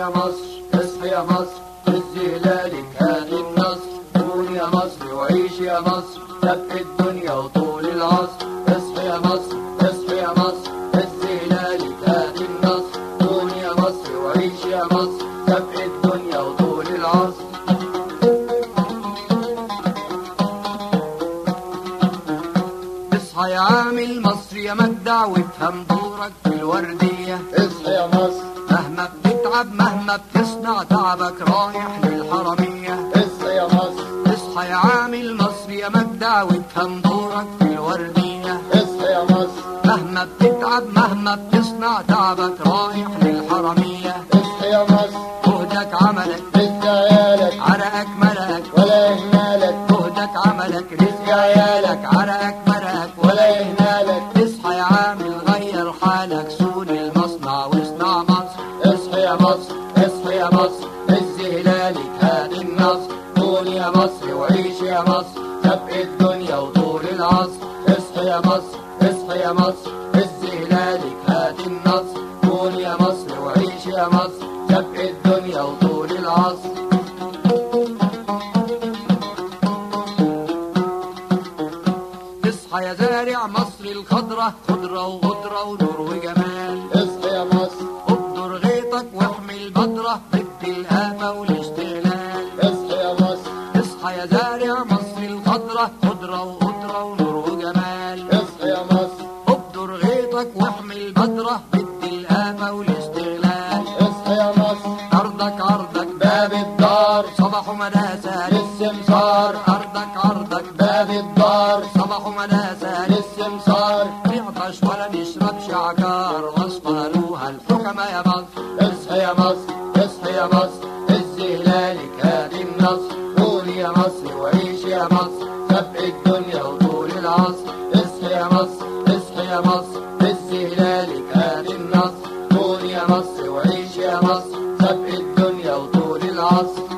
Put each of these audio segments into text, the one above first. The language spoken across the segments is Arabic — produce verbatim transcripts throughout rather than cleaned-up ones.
يا مصر اصحي يا مصر هز هلالك هاتي النصر قومي يا مصر وعيشي يا مصر سبق الدنيا وطول العصر اصحي يا مصر اصحي يا مصر هز هلالك هاتي النصر قومي يا مصر وعيشي يا مصر سبق الدنيا وطول العصر. اصحى يا عامل مصر يا مجدع وافهم دورك في الوردية. اصحى يا مصر مهما بتتعب مهما بتصنع تعبك رايح للحرمية. اصحى يا مصر اصحى يا عامل مصر يا مجدع وافهم دورك في الوردية. اصحى يا مصر مهما بتتعب مهما بتصنع تعبك رايح للحرمية. اصحى يا مصر جهدك عملك رزق عيالك عرقك ملك ولا يهمالك. جهدك عملك رزق عيالك عرقك ملك ولا يهمالك. اصحى يا عامل غير حالك سون المصنع واصنع مصر. اصحى يا مصر اصحى يا مصر هز هلالك هادي النصر قولي يا مصر وعيشي يا مصر سبق الدنيا وطول العصر. اصحى يا مصر اصحى يا مصر هز هلالك هادي النصر قولي يا مصر وعيشي يا مصر سبق الدنيا وطول العصر. اصحى يا زارع مصر الخضرة خضرة وغدرة ونور وجمال. اصحى يا مصر ابدر غيطك واحمي البذرة ضد الآفة والاشتغال. اصحى يا مصر اصحى يا زارع مصر الخضرة خضرة وغدرة ونور وجمال. اصحى يا مصر ابدر غيطك واحمي البذرة ضد الآفة والاشتغال. اصحى يا مصر أرضك عرضك باب الدار صباح مداسة للسمسار. أرضك عرضك باب الدار صباح مداسة للسمسار. نعطش ولا نشربش عكار واصطادوها الحكمة يا مصر. اصحى يا مصر اصحى يا مصر هز هلالك هادي النصر قولي يا مصر وعيشي يا مصر سبق الدنيا وطول العصر. اصحى يا مصر اصحى يا مصر هز هلالك هادي النصر قولي يا مصر وعيشي يا مصر سبق الدنيا وطول العصر.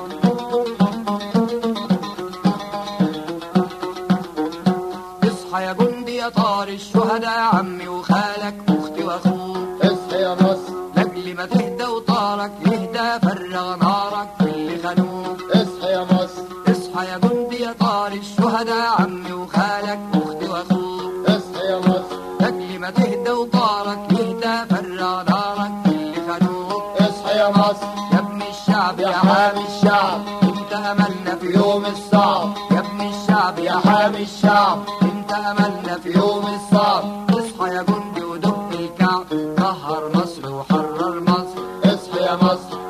اصحى يا جندي يا طار الشهداء عمي وخالك واختي واخوك. اصحى يا مصر لاجل ما تهدى وطارك يهدى فرغ نارك في اللي خانوك. اصحى يا مصر اصحى يا جندي يا طار الشهداء عمي وخالك واختي واخوك. اصحى يا مصر لاجل ما تهدى وطارك يهدى فرغ نارك في اللي خانوك. اصحى يا مصر يا ابن الشعب يا حامي الشعب انت املنا في يوم الصعب. يا ابن الشعب يا حامي الشعب انت املنا في يوم الصعب. اصحى يا جندي ودق الكعب طهر مصر وحرر مصر. اصحى يا مصر